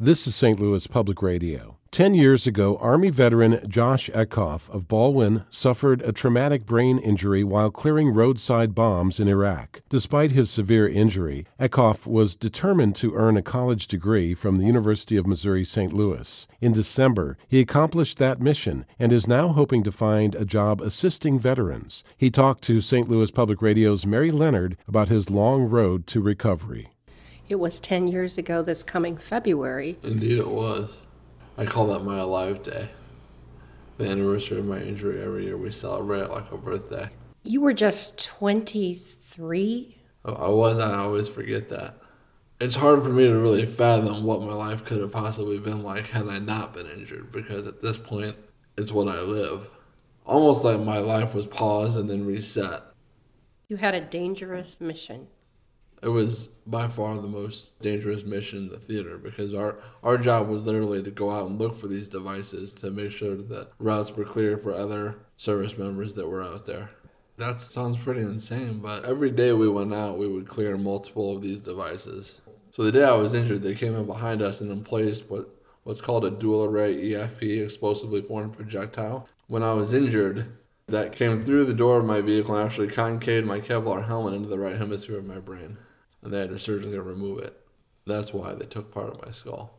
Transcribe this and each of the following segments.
This is St. Louis Public Radio. 10 years ago, Army veteran Josh Eckhoff of Baldwin suffered a traumatic brain injury while clearing roadside bombs in Iraq. Despite his severe injury, Eckhoff was determined to earn a college degree from the University of Missouri St. Louis. In December, he accomplished that mission and is now hoping to find a job assisting veterans. He talked to St. Louis Public Radio's Mary Leonard about his long road to recovery. It was 10 years ago this coming February. Indeed it was. I call that my Alive Day. The anniversary of my injury every year, we celebrate it like a birthday. You were just 23? I was, and I always forget that. It's hard for me to really fathom what my life could have possibly been like had I not been injured, because at this point, it's what I live. Almost like my life was paused and then reset. You had a dangerous mission. It was by far the most dangerous mission in the theater, because our job was literally to go out and look for these devices to make sure that routes were clear for other service members that were out there. That sounds pretty insane, but every day we went out, we would clear multiple of these devices. So the day I was injured, they came in behind us and emplaced what's called a dual array EFP, explosively formed projectile. When I was injured, that came through the door of my vehicle and actually concaved my Kevlar helmet into the right hemisphere of my brain. And they had to surgically remove it. That's why they took part of my skull.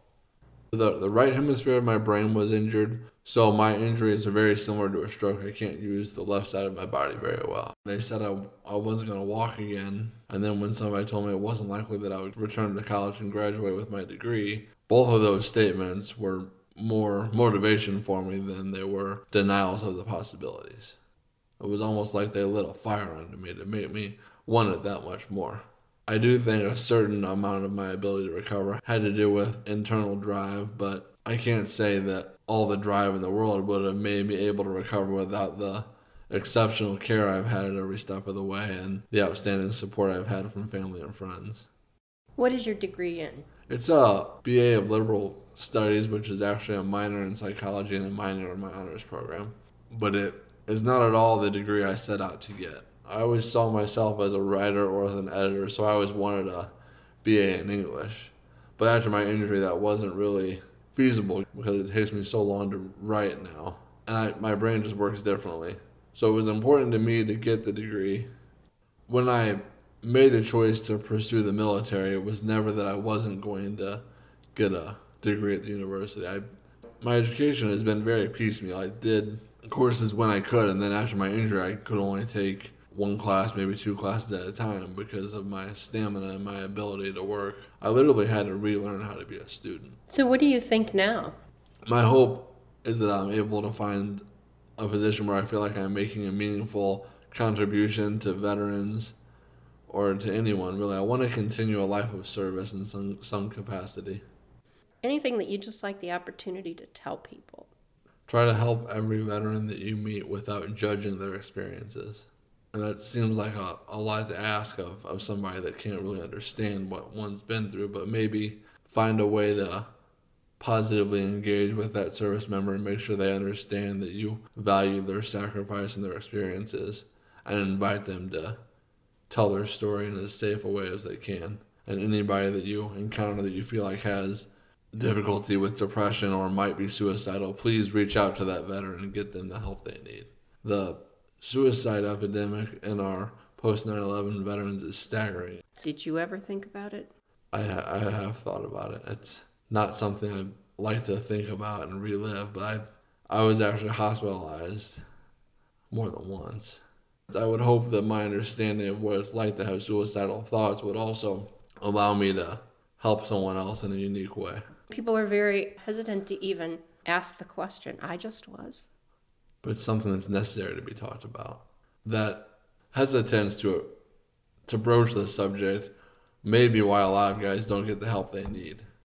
The right hemisphere of my brain was injured, so my injuries are very similar to a stroke. I can't use the left side of my body very well. They said I wasn't going to walk again, and then when somebody told me it wasn't likely that I would return to college and graduate with my degree, both of those statements were more motivation for me than they were denials of the possibilities. It was almost like they lit a fire under me to make me want it that much more. I do think a certain amount of my ability to recover had to do with internal drive, but I can't say that all the drive in the world would have made me able to recover without the exceptional care I've had at every step of the way and the outstanding support I've had from family and friends. What is your degree in? It's a BA of Liberal Studies, which is actually a minor in psychology and a minor in my honors program. But it is not at all the degree I set out to get. I always saw myself as a writer or as an editor, so I always wanted a BA in English. But after my injury, that wasn't really feasible because it takes me so long to write now. And my brain just works differently. So it was important to me to get the degree. When I made the choice to pursue the military, it was never that I wasn't going to get a degree at the university. My education has been very piecemeal. I did courses when I could, and then after my injury, I could only take one class, maybe two classes at a time because of my stamina and my ability to work. I literally had to relearn how to be a student. So what do you think now? My hope is that I'm able to find a position where I feel like I'm making a meaningful contribution to veterans or to anyone, really. I want to continue a life of service in some capacity. Anything that you just like the opportunity to tell people? Try to help every veteran that you meet without judging their experiences. And that seems like a lot to ask of somebody that can't really understand what one's been through, but maybe find a way to positively engage with that service member and make sure they understand that you value their sacrifice and their experiences, and invite them to tell their story in as safe a way as they can. And anybody that you encounter that you feel like has difficulty with depression or might be suicidal, please reach out to that veteran and get them the help they need. The suicide epidemic in our post 9/11 veterans is staggering. Did you ever think about it? I have thought about it. It's not something I like to think about and relive, but I was actually hospitalized more than once. I would hope that my understanding of what it's like to have suicidal thoughts would also allow me to help someone else in a unique way. People are very hesitant to even ask the question. I just was. But it's something that's necessary to be talked about. That hesitance to broach the subject may be why a lot of guys don't get the help they need.